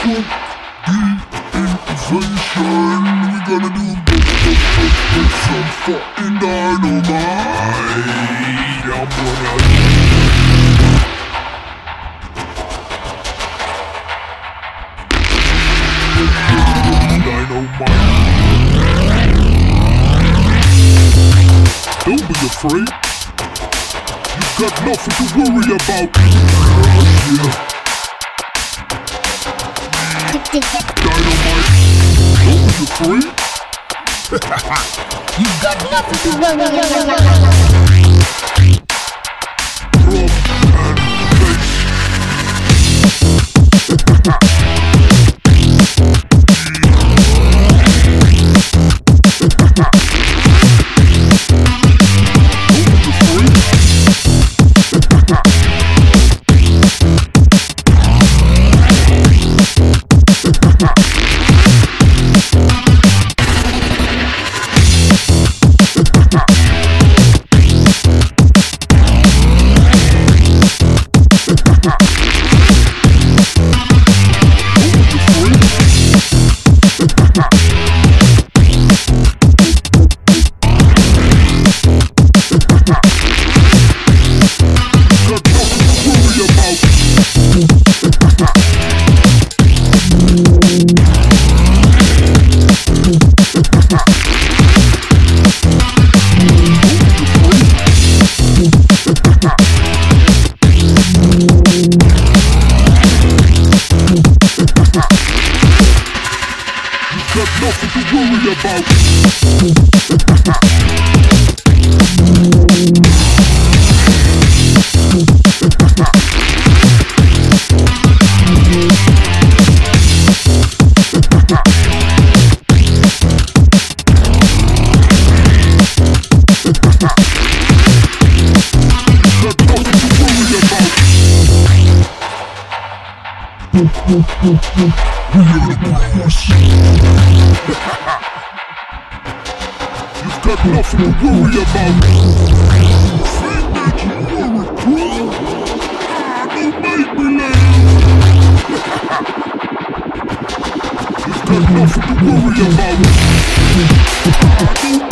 fuck the invasion. We gonna do some fucking dynamite. I'm gonna dynamite. Don't be afraid. You've got nothing to worry about. Yeah. Dynamite. Don't be afraid. You've got nothing to worry about. Drum and bass. Got nothing to worry about. We are the bros. You've got nothing to worry about. Think that you are a pro? Don't make me laugh. You've got nothing to worry about.